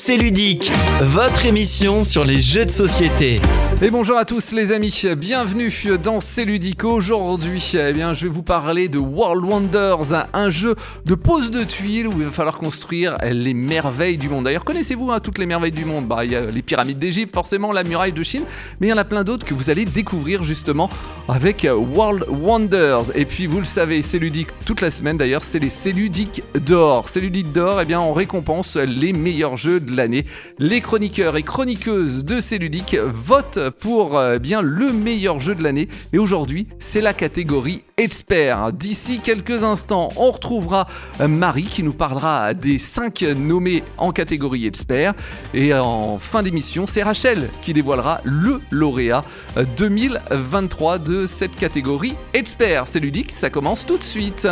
C'est ludique, votre émission sur les jeux de société. Et bonjour à tous les amis, bienvenue dans C'est ludique. Aujourd'hui, je vais vous parler de World Wonders, un jeu de pose de tuiles où il va falloir construire les merveilles du monde. D'ailleurs, connaissez-vous toutes les merveilles du monde ? Il y a les pyramides d'Égypte, forcément la muraille de Chine, mais il y en a plein d'autres que vous allez découvrir justement avec World Wonders. Et puis vous le savez, C'est ludique toute la semaine d'ailleurs, c'est les C'est ludique d'or. C'est ludique d'or, on récompense les meilleurs jeux de l'année. Les chroniqueurs et chroniqueuses de C'est ludique votent pour le meilleur jeu de l'année. Et aujourd'hui, c'est la catégorie expert. D'ici quelques instants, on retrouvera Marie qui nous parlera des 5 nommés en catégorie expert. Et en fin d'émission, c'est Rachel qui dévoilera le lauréat 2023 de cette catégorie expert. C'est ludique, ça commence tout de suite.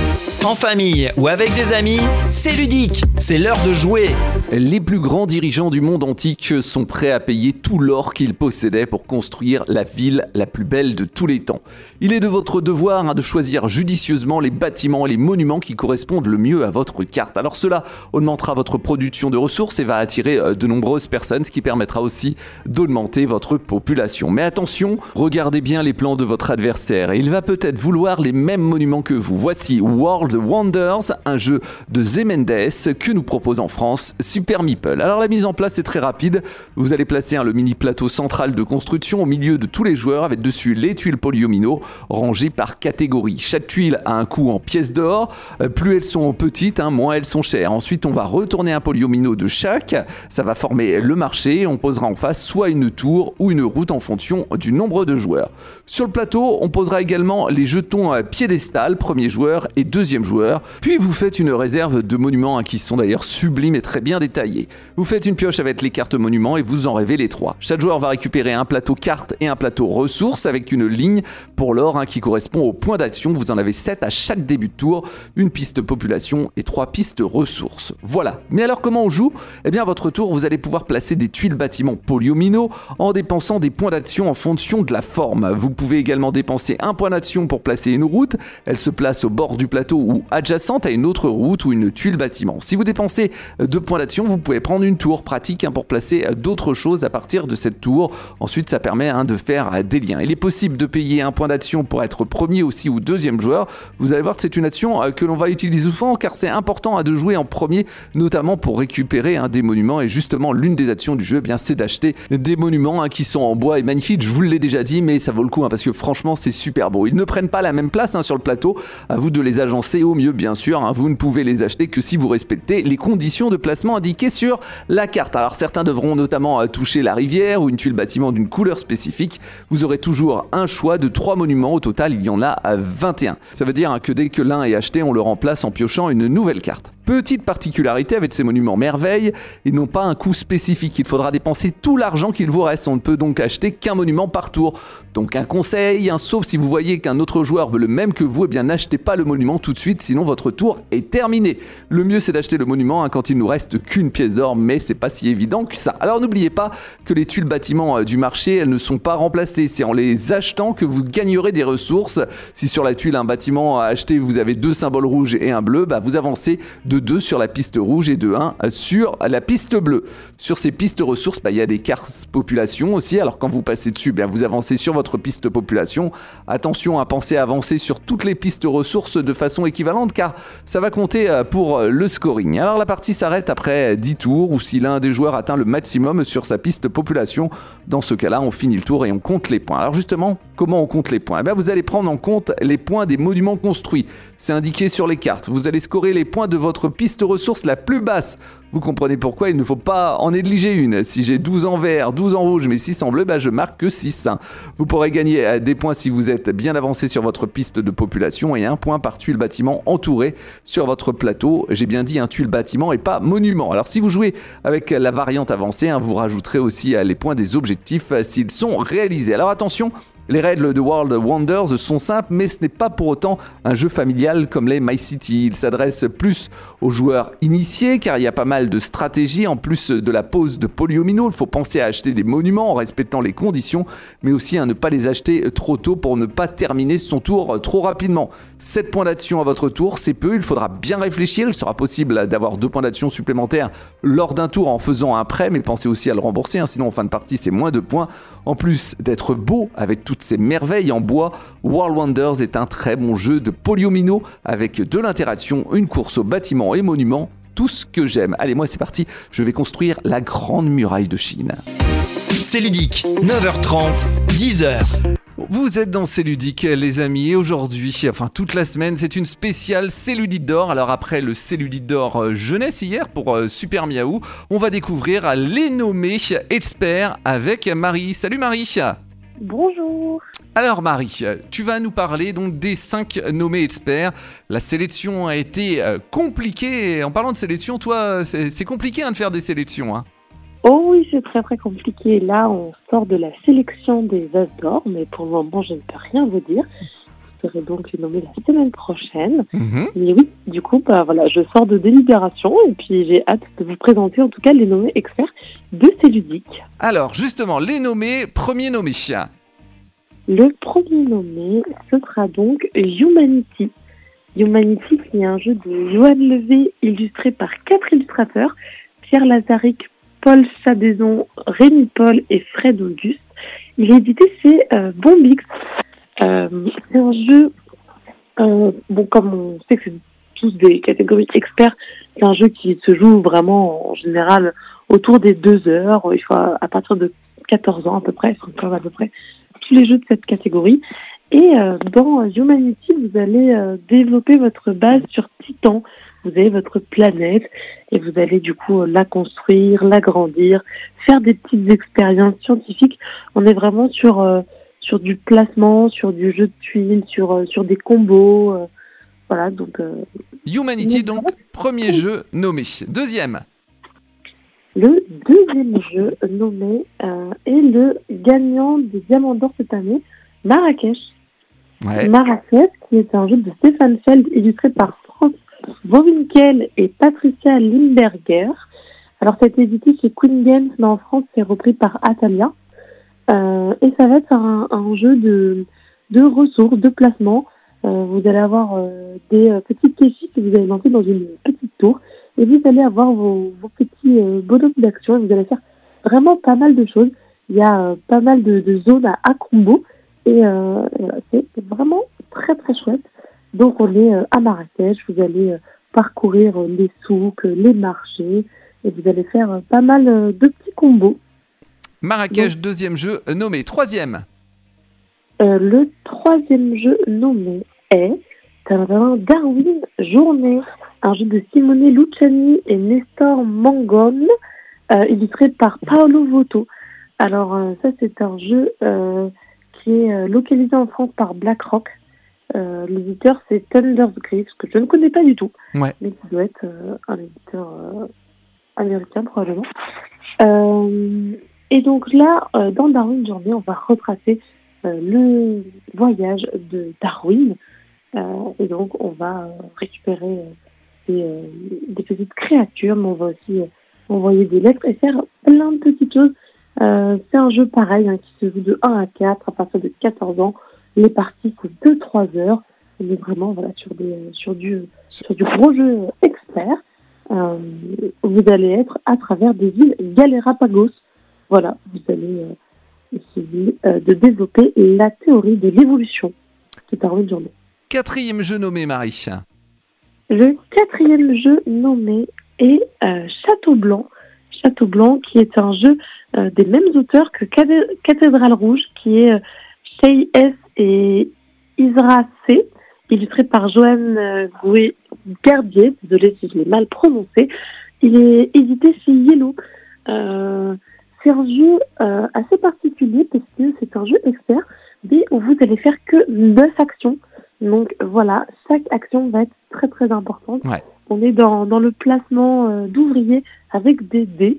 En famille ou avec des amis, c'est ludique, c'est l'heure de jouer. Les plus grands dirigeants du monde antique sont prêts à payer tout l'or qu'ils possédaient pour construire la ville la plus belle de tous les temps. Il est de votre devoir de choisir judicieusement les bâtiments et les monuments qui correspondent le mieux à votre carte. Alors cela augmentera votre production de ressources et va attirer de nombreuses personnes, ce qui permettra aussi d'augmenter votre population. Mais attention, regardez bien les plans de votre adversaire. Il va peut-être vouloir les mêmes monuments que vous. Voici World Wonders, un jeu de Zemendes que nous propose en France Super Meeple. Alors la mise en place est très rapide. Vous allez placer le mini plateau central de construction au milieu de tous les joueurs avec dessus les tuiles polyomino rangées par catégorie. Chaque tuile a un coût en pièces d'or. Plus elles sont petites, moins elles sont chères. Ensuite, on va retourner un polyomino de chaque. Ça va former le marché. On posera en face soit une tour ou une route en fonction du nombre de joueurs. Sur le plateau, on posera également les jetons piédestal, premier joueur et deuxième joueur. Puis vous faites une réserve de monuments qui sont d'ailleurs sublimes et très bien détaillés. Vous faites une pioche avec les cartes monuments et vous en révélez 3. Chaque joueur va récupérer un plateau cartes et un plateau ressources avec une ligne pour l'or qui correspond au point d'action. Vous en avez 7 à chaque début de tour, une piste population et 3 pistes ressources. Voilà. Mais alors comment on joue ? À votre tour, vous allez pouvoir placer des tuiles bâtiments polyomino en dépensant des points d'action en fonction de la forme. Vous pouvez également dépenser un point d'action pour placer une route. Elle se place au bord du plateau ou adjacente à une autre route ou une tuile bâtiment. Si vous dépensez 2 points d'action, vous pouvez prendre une tour pratique pour placer d'autres choses à partir de cette tour. Ensuite, ça permet de faire des liens. Il est possible de payer un point d'action pour être premier aussi ou deuxième joueur. Vous allez voir que c'est une action que l'on va utiliser souvent car c'est important de jouer en premier, notamment pour récupérer des monuments. Et justement, l'une des actions du jeu, c'est d'acheter des monuments qui sont en bois et magnifiques. Je vous l'ai déjà dit, mais ça vaut le coup parce que franchement, c'est super beau. Ils ne prennent pas la même place sur le plateau. À vous de les agencer au mieux, bien sûr. Vous ne pouvez les acheter que si vous respectez les conditions de placement indiquées sur la carte. Alors certains devront notamment toucher la rivière ou une tuile bâtiment d'une couleur spécifique. Vous aurez toujours un choix de 3 monuments. Au total, il y en a 21. Ça veut dire que dès que l'un est acheté, on le remplace en piochant une nouvelle carte. Petite particularité avec ces monuments merveilles, ils n'ont pas un coût spécifique. Il faudra dépenser tout l'argent qu'il vous reste. On ne peut donc acheter qu'un monument par tour. Donc un conseil, sauf si vous voyez qu'un autre joueur veut le même que vous, n'achetez pas le monument tout de suite, sinon votre tour est terminé. Le mieux c'est d'acheter le monument quand il nous reste qu'une pièce d'or, mais c'est pas si évident que ça. Alors n'oubliez pas que les tuiles bâtiments du marché, elles ne sont pas remplacées. C'est en les achetant que vous gagnerez des ressources. Si sur la tuile un bâtiment à acheter, vous avez 2 symboles rouges et un bleu, vous avancez de 2 sur la piste rouge et de 1 sur la piste bleue. Sur ces pistes ressources, il y a des cartes population aussi. Alors quand vous passez dessus, vous avancez sur votre piste population. Attention à penser à avancer sur toutes les pistes ressources de façon équivalente car ça va compter pour le scoring. Alors la partie s'arrête après 10 tours ou si l'un des joueurs atteint le maximum sur sa piste population. Dans ce cas-là, on finit le tour et on compte les points. Alors justement, comment on compte les points ? Vous allez prendre en compte les points des monuments construits. C'est indiqué sur les cartes. Vous allez scorer les points de votre piste ressource la plus basse. Vous comprenez pourquoi il ne faut pas en négliger une. Si j'ai 12 en vert, 12 en rouge, mais 6 en bleu, je marque que 6. Vous pourrez gagner des points si vous êtes bien avancé sur votre piste de population et 1 point par tuile bâtiment entouré sur votre plateau. J'ai bien dit un tuile bâtiment et pas monument. Alors si vous jouez avec la variante avancée, vous rajouterez aussi les points des objectifs s'ils sont réalisés. Alors attention, Les règles de World Wonders sont simples, mais ce n'est pas pour autant un jeu familial comme les My City. Il s'adresse plus aux joueurs initiés, car il y a pas mal de stratégies. En plus de la pose de polyomino, il faut penser à acheter des monuments en respectant les conditions, mais aussi à ne pas les acheter trop tôt pour ne pas terminer son tour trop rapidement. 7 points d'action à votre tour, c'est peu, il faudra bien réfléchir. Il sera possible d'avoir 2 points d'action supplémentaires lors d'un tour en faisant un prêt, mais pensez aussi à le rembourser, sinon en fin de partie c'est moins 2 points. En plus d'être beau avec toutes ces merveilles en bois, World Wonders est un très bon jeu de polyomino avec de l'interaction, une course aux bâtiments et monuments, tout ce que j'aime. Allez, moi c'est parti, je vais construire la grande muraille de Chine. C'est ludique, 9h30, 10h. Vous êtes dans C'est ludique les amis, et aujourd'hui, enfin toute la semaine, c'est une spéciale C'est ludique d'or. Alors après le C'est ludique d'or jeunesse hier pour Super Miaou, on va découvrir les nommés experts avec Marie. Salut Marie. Bonjour. Alors Marie, tu vas nous parler donc des 5 nommés experts. La sélection a été compliquée. En parlant de sélection, toi, c'est compliqué de faire des sélections, hein. Oh oui, c'est très très compliqué. Là, on sort de la sélection des As d'or, mais pour le moment, je ne peux rien vous dire. Vous serez donc les nommer la semaine prochaine. Mais oui, du coup, voilà, je sors de délibération et puis j'ai hâte de vous présenter en tout cas les nommés experts de C'est ludique. Alors justement, les nommés, premier nommé. Le premier nommé, ce sera donc Humanity. Humanity, qui est un jeu de Johan Levé, illustré par 4 illustrateurs, Pierre Lazaric, Paul Chadaison, Rémi Paul et Fred Auguste. Il est édité chez Bombix. C'est un jeu, comme on sait que c'est tous des catégories experts, c'est un jeu qui se joue vraiment en général autour des 2 heures. Il faut à partir de 14 ans à peu près, à peu près tous les jeux de cette catégorie. Et dans Humanity, vous allez développer votre base sur Titan. Vous avez votre planète et vous allez du coup la construire, l'agrandir, faire des petites expériences scientifiques. On est vraiment sur du placement, sur du jeu de tuiles, sur des combos. Voilà, donc... Humanity, donc, premier jeu nommé. Deuxième. Le deuxième jeu nommé est le gagnant des Diamants d'Or cette année, Marrakech. Ouais. Marrakech, qui est un jeu de Stéphane Feld, illustré par France Vauwinkel et Patricia Limberger. Alors, ça a été édité chez Queen Games, mais en France, c'est repris par Atalia. Et ça va être un jeu de ressources, de placement. Vous allez avoir des petites kéchis que vous allez lancer dans une petite tour. Et vous allez avoir vos petits bonhommes d'action. Et vous allez faire vraiment pas mal de choses. Il y a pas mal de zones à combo. Et voilà, c'est vraiment très très chouette. Donc on est à Marrakech, vous allez parcourir les souks, les marchés, et vous allez faire pas mal de petits combos. Marrakech, deuxième jeu nommé. Troisième. Le troisième jeu nommé est Darwin Journée, un jeu de Simone Luciani et Nestor Mangone, illustré par Paolo Voto. Alors ça c'est un jeu qui est localisé en France par BlackRock. L'éditeur c'est Thunder's Grief, que je ne connais pas du tout, ouais. Mais qui doit être un éditeur américain probablement. Et donc là, dans Darwin Journée, on va retracer le voyage de Darwin. Et donc on va récupérer des petites créatures, mais on va aussi envoyer des lettres et faire plein de petites choses. C'est un jeu pareil qui se joue de 1 à 4 à partir de 14 ans. Les parties, c'est 2-3 heures. On est vraiment sur du gros jeu expert. Vous allez être à travers des îles Galérapagos. Voilà, vous allez essayer de développer la théorie de l'évolution de Darwin Journée. Quatrième jeu nommé, Marie. Le quatrième jeu nommé est Château Blanc. Château Blanc, qui est un jeu des mêmes auteurs que Cathédrale Rouge, qui est Shay S. et Isra C., illustré par Johan Gardier, désolé si je l'ai mal prononcé. Il est édité chez Yellow. C'est un jeu assez particulier parce que c'est un jeu expert, mais où vous allez faire que 9 actions. Donc voilà, chaque action va être très très importante. Ouais. On est dans le placement d'ouvriers avec des dés.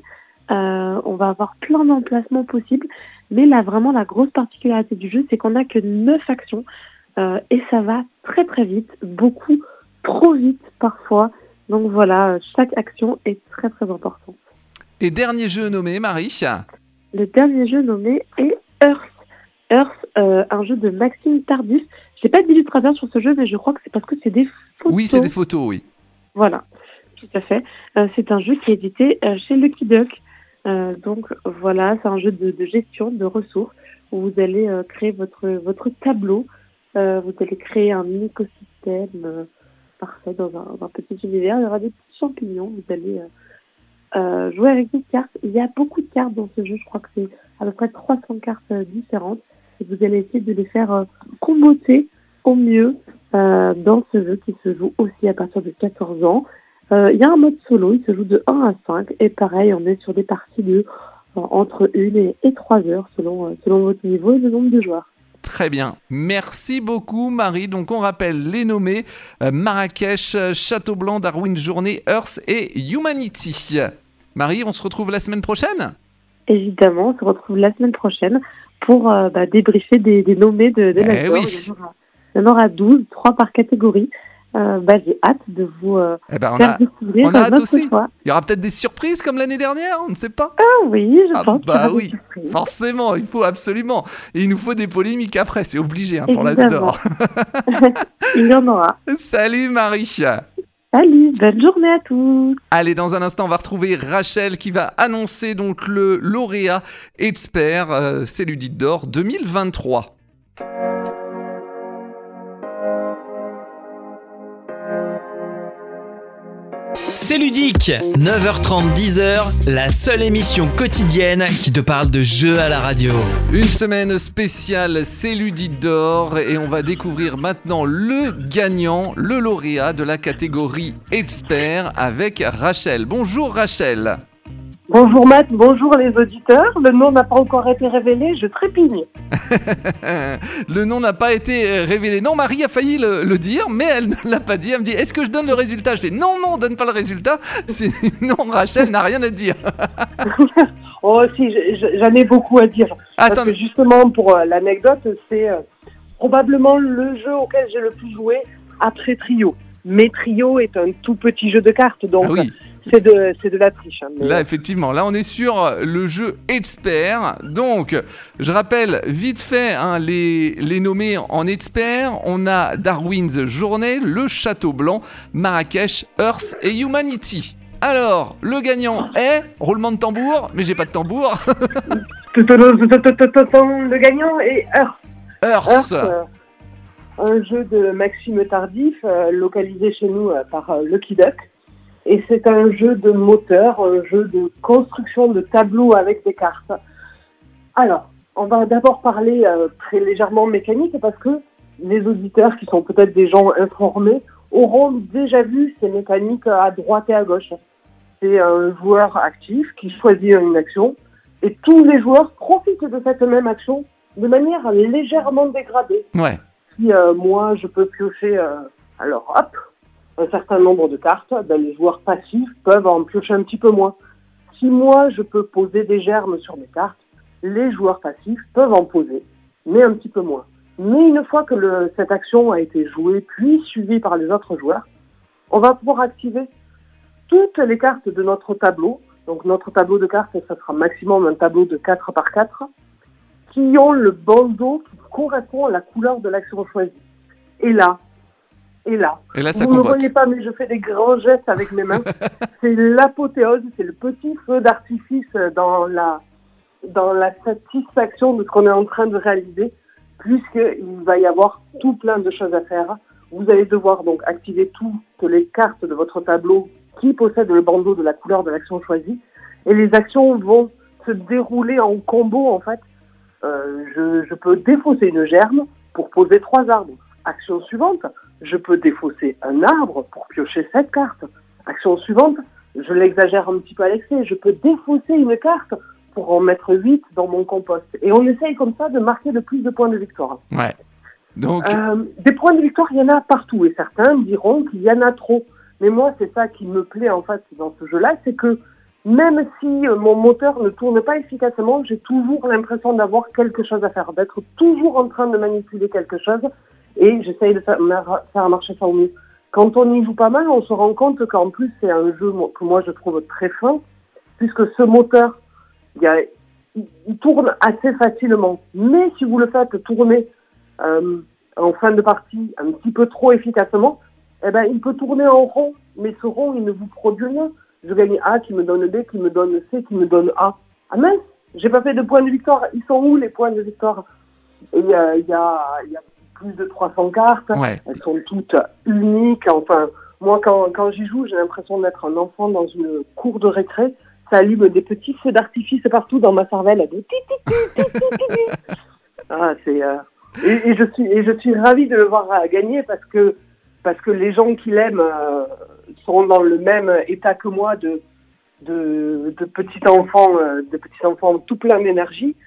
On va avoir plein d'emplacements possibles. Mais là, vraiment, la grosse particularité du jeu, c'est qu'on n'a que 9 actions. Et ça va très très vite, beaucoup trop vite parfois. Donc voilà, chaque action est très très importante. Et dernier jeu nommé, Marie? Le dernier jeu nommé est Earth. Earth, un jeu de Maxime Tardif. J'ai pas d'illustrateur sur ce jeu, mais je crois que c'est parce que c'est des photos. Oui, c'est des photos, oui. Voilà, tout à fait. C'est un jeu qui est édité chez Lucky Duck. Donc voilà, c'est un jeu de gestion de ressources où vous allez créer votre tableau. Vous allez créer un écosystème parfait dans un petit univers. Il y aura des petits champignons. Vous allez jouer avec des cartes. Il y a beaucoup de cartes dans ce jeu. Je crois que c'est à peu près 300 cartes différentes. Et vous allez essayer de les faire comboter au mieux dans ce jeu qui se joue aussi à partir de 14 ans. Il y a un mode solo. Il se joue de 1 à 5. Et pareil, on est sur des parties de entre 1 et 3 heures selon votre niveau et le nombre de joueurs. Très bien. Merci beaucoup, Marie. Donc, on rappelle les nommés Marrakech, Château-Blanc, Darwin Journée, Earth et Humanity. Marie, on se retrouve la semaine prochaine? Évidemment, on se retrouve la semaine prochaine pour débriefer des nommés de la oui. Il y en aura 12, 3 par catégorie. J'ai hâte de vous faire découvrir on a hâte notre aussi. choix. Il y aura peut-être des surprises comme l'année dernière, on ne sait pas. Ah oui, je pense qu'il y aura des oui, surprises. forcément, il faut absolument. Et il nous faut des polémiques après, c'est obligé pour l'As d'Or. Il y en aura. Salut Marie. Salut, bonne journée à tous. Allez, dans un instant, on va retrouver Rachel qui va annoncer donc le lauréat expert C'est Ludite d'Or 2023. C'est ludique, 9h30, 10h, la seule émission quotidienne qui te parle de jeux à la radio. Une semaine spéciale C'est Ludite d'Or et on va découvrir maintenant le gagnant, le lauréat de la catégorie expert avec Rachel. Bonjour Rachel. Bonjour Matt, bonjour les auditeurs. Le nom n'a pas encore été révélé, je trépigne. Le nom n'a pas été révélé. Non, Marie a failli le dire, mais elle ne l'a pas dit. Elle me dit, est-ce que je donne le résultat? Je dis, non, donne pas le résultat. Non, Rachel n'a rien à dire. Oh si, j'en ai beaucoup à dire. Attends. Parce que justement, pour l'anecdote, c'est probablement le jeu auquel j'ai le plus joué après Trio. Mais Trio est un tout petit jeu de cartes, donc... Ah oui. C'est de la triche. Hein, mais... Là, effectivement, là, on est sur le jeu expert. Donc, je rappelle vite fait les nommés en expert. On a Darwin's Journée, Le Château Blanc, Marrakech, Earth et Humanity. Alors, le gagnant est... Roulement de tambour, mais j'ai pas de tambour. Le gagnant est Earth. Un jeu de Maxime Tardif, localisé chez nous par Lucky Duck. Et c'est un jeu de moteur, un jeu de construction de tableaux avec des cartes. Alors, on va d'abord parler très légèrement mécanique parce que les auditeurs, qui sont peut-être des gens informés, auront déjà vu ces mécaniques à droite et à gauche. C'est un joueur actif qui choisit une action et tous les joueurs profitent de cette même action de manière légèrement dégradée. Ouais. Si moi, je peux piocher, alors hop, un certain nombre de cartes, les joueurs passifs peuvent en piocher un petit peu moins. Si moi, je peux poser des germes sur mes cartes, les joueurs passifs peuvent en poser, mais un petit peu moins. Mais une fois que cette action a été jouée, puis suivie par les autres joueurs, on va pouvoir activer toutes les cartes de notre tableau. Donc notre tableau de cartes, ça sera maximum un tableau de 4 par 4, qui ont le bandeau qui correspond à la couleur de l'action choisie. Et là, ça vous ne compote. voyez pas, mais je fais des grands gestes avec mes mains. C'est l'apothéose, c'est le petit feu d'artifice dans la satisfaction de ce qu'on est en train de réaliser, puisqu'il va y avoir tout plein de choses à faire. Vous allez devoir donc activer toutes les cartes de votre tableau qui possèdent le bandeau de la couleur de l'action choisie, et les actions vont se dérouler en combo en fait. Je peux défausser une germe pour poser 3 arbres. Action suivante, je peux défausser un arbre pour piocher 7 cartes. Action suivante, je l'exagère un petit peu à l'excès, je peux défausser une carte pour en mettre 8 dans mon compost. Et on essaye comme ça de marquer le plus de points de victoire. Ouais. Donc... des points de victoire, il y en a partout. Et certains diront qu'il y en a trop. Mais moi, c'est ça qui me plaît en fait dans ce jeu-là, c'est que même si mon moteur ne tourne pas efficacement, j'ai toujours l'impression d'avoir quelque chose à faire, d'être toujours en train de manipuler quelque chose, et j'essaye de faire marcher ça au mieux. Quand on y joue pas mal, on se rend compte qu'en plus c'est un jeu que moi je trouve très fin, puisque ce moteur, il tourne assez facilement. Mais si vous le faites tourner en fin de partie un petit peu trop efficacement, eh ben il peut tourner en rond, mais ce rond il ne vous produit rien. Je gagne A qui me donne B, qui me donne C, qui me donne A. Ah mince, j'ai pas fait de points de victoire. Ils sont où les points de victoire? Et il y a plus de 300 cartes. Ouais. Elles sont toutes uniques. Enfin, moi quand j'y joue, j'ai l'impression d'être un enfant dans une cour de récré. Ça allume des petits feux d'artifice partout dans ma cervelle. Ah, c'est et je suis ravie de le voir gagner parce que les gens qui l'aiment sont dans le même état que moi de petits enfants tout plein d'énergie,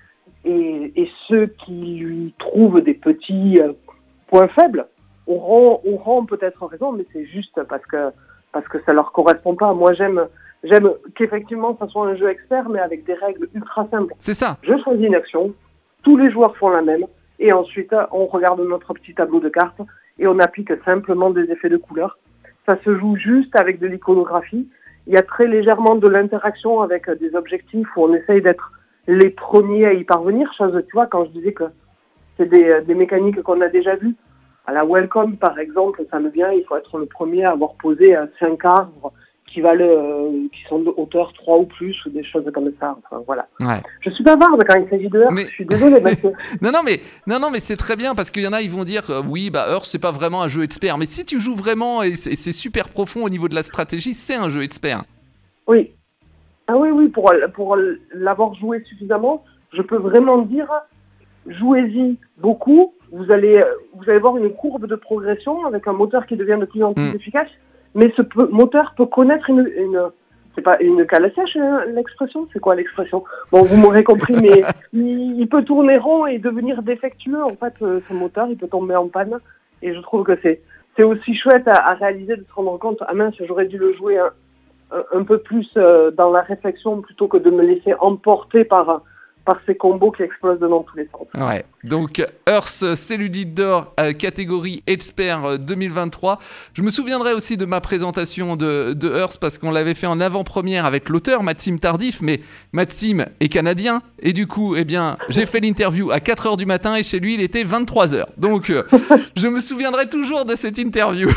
et ceux qui lui trouvent des petits points faibles auront peut-être raison, mais c'est juste parce que ça leur correspond pas. Moi j'aime qu'effectivement ça soit un jeu expert, mais avec des règles ultra simples. C'est ça. Je choisis une action, tous les joueurs font la même, et ensuite on regarde notre petit tableau de cartes et on applique simplement des effets de couleur. Ça se joue juste avec de l'iconographie. Il y a très légèrement de l'interaction avec des objectifs où on essaye d'être les premiers à y parvenir. Chose, tu vois, quand je disais que c'est des mécaniques qu'on a déjà vues. À la Welcome, par exemple, ça me vient, il faut être le premier à avoir posé 5 arbres qui sont de hauteur 3 ou plus, ou des choses comme ça. Enfin, voilà. Ouais. Je suis bavarde quand il s'agit de Hearth, je suis désolé. Non, mais c'est très bien, parce qu'il y en a, ils vont dire oui, Hearth, c'est pas vraiment un jeu expert. Mais si tu joues vraiment et c'est super profond au niveau de la stratégie, c'est un jeu expert. Oui. Ah oui, pour l'avoir joué suffisamment, je peux vraiment dire, jouez-y beaucoup. Vous allez voir une courbe de progression avec un moteur qui devient de plus en plus efficace. Mais ce moteur peut connaître c'est pas une cale à sèche, l'expression? C'est quoi l'expression? Bon, vous m'aurez compris, mais il peut tourner rond et devenir défectueux. En fait, ce moteur, il peut tomber en panne. Et je trouve que c'est aussi chouette à réaliser, de se rendre compte, ah mince, j'aurais dû le jouer un peu plus dans la réflexion plutôt que de me laisser emporter par ces combos qui explosent dans tous les sens. Ouais. Donc Hearth, c'est Ludique d'Or, catégorie Expert 2023. Je me souviendrai aussi de ma présentation de Hearth, parce qu'on l'avait fait en avant-première avec l'auteur Maxime Tardif, mais Maxime est canadien, et du coup, eh bien, j'ai fait l'interview à 4h du matin, et chez lui, il était 23h. Donc, je me souviendrai toujours de cette interview.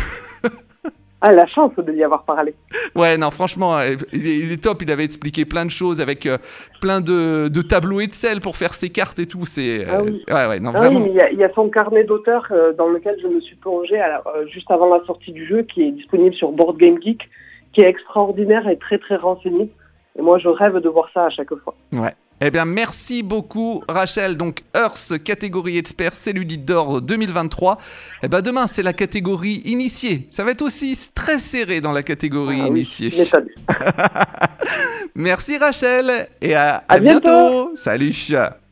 Ah, la chance de lui avoir parlé. Ouais, non, franchement, il est top. Il avait expliqué plein de choses avec plein de tableaux Excel pour faire ses cartes et tout. C'est oui. Ouais, non, vraiment. Oui, il y a son carnet d'auteur dans lequel je me suis plongé juste avant la sortie du jeu, qui est disponible sur Board Game Geek, qui est extraordinaire et très très renseigné. Et moi, je rêve de voir ça à chaque fois. Ouais. Eh bien, merci beaucoup, Rachel. Donc, Hearth, catégorie expert, c'est Ludique d'Or 2023. Eh bien, demain, c'est la catégorie initiée. Ça va être aussi très serré dans la catégorie initiée. Oui, merci, Rachel. Et à bientôt. Salut.